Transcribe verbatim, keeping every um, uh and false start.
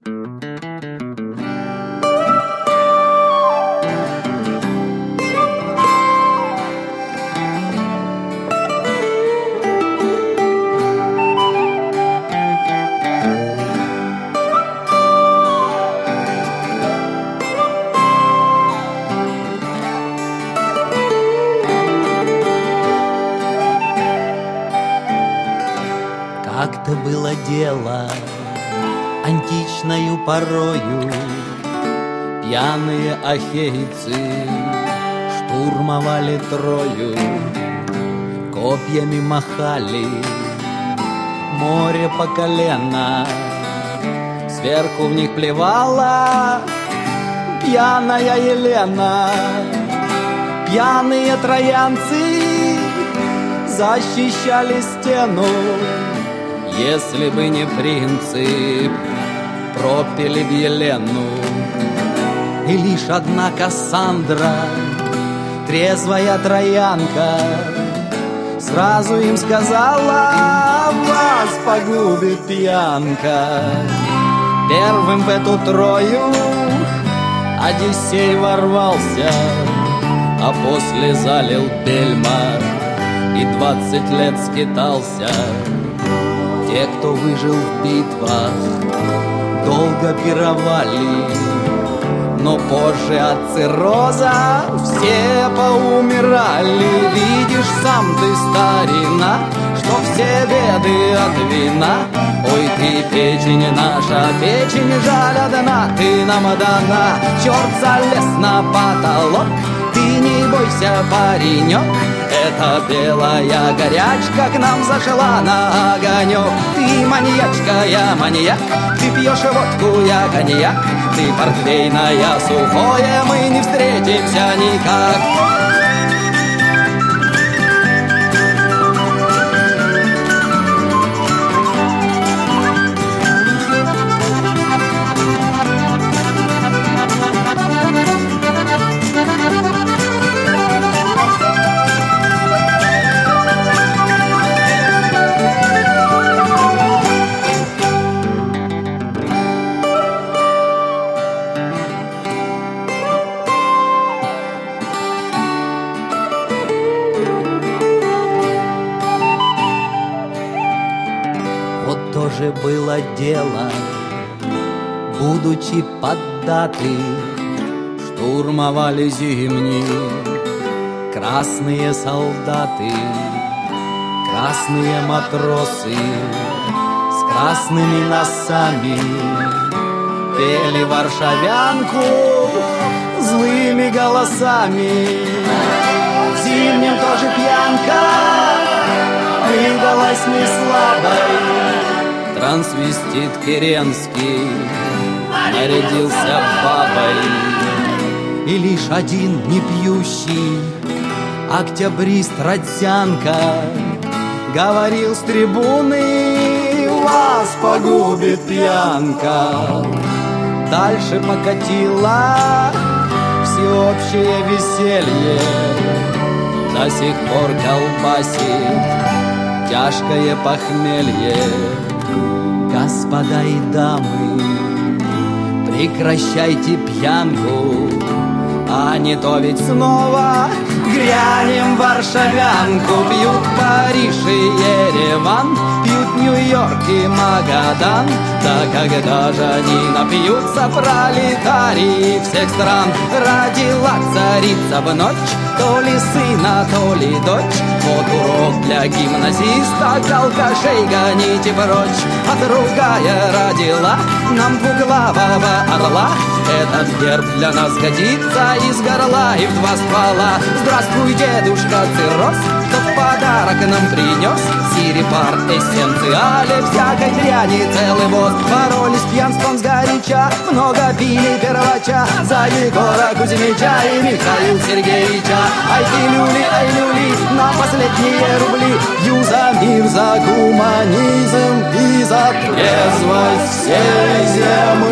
Как-то было дело античною порою, пьяные ахейцы штурмовали Трою, копьями махали, море по колено, сверху в них плевала пьяная Елена. Пьяные троянцы защищали стену, если бы не принцип, пропили б Елену. И лишь одна Кассандра, трезвая троянка, сразу им сказала: вас погубит пьянка. Первым в эту Трою Одиссей ворвался, а после залил бельма и двадцать лет скитался. Те, кто выжил в битвах, долго пировали, но позже от цирроза все поумирали. Видишь сам ты, старина, что все беды от вина. Ой, ты печень наша, печень жаль одна, ты нам дана. Черт залез на потолок, ты не бойся, паренек. Эта белая горячка к нам зашла на огонек. Ты маньячка, я маньяк, ты пьешь водку, я коньяк. Ты портвейная, сухое, мы не встретимся никак. Тоже было дело, будучи поддаты, штурмовали Зимний красные солдаты, красные матросы с красными носами пели варшавянку злыми голосами. В Зимнем тоже пьянка выдалась не слабой. Трансвестит Керенский нарядился бабой. И лишь один не пьющий октябрист Родзянко говорил с трибуны: вас погубит пьянка. Дальше покатило всеобщее веселье, до сих пор колбасит тяжкое похмелье. Господа и дамы, прекращайте пьянку, а не то ведь снова грянем варшавянку. Пьют Париж и Ереван, пьют Нью-Йорк и Магадан. Да когда же они напьются, пролетарии всех стран? Родила царица в ночь, то ли сына, то ли дочь. Вот урок для гимназиста, алкашей гоните прочь. А другая родила нам двуглавого орла. Этот герб для нас годится из горла и в два ствола. Здравствуй, дедушка Цирроз, кто в подарок нам принес сирипар эссенциале, всякой дряни целый воз. Боролись с пьянством сгоряча, много пили первача за Егора Кузьмича и Михаила Сергеевича. Ай ты люли, ай люли, на последние рубли. Пью за мир, за гуманизм и за трезвость всей земли.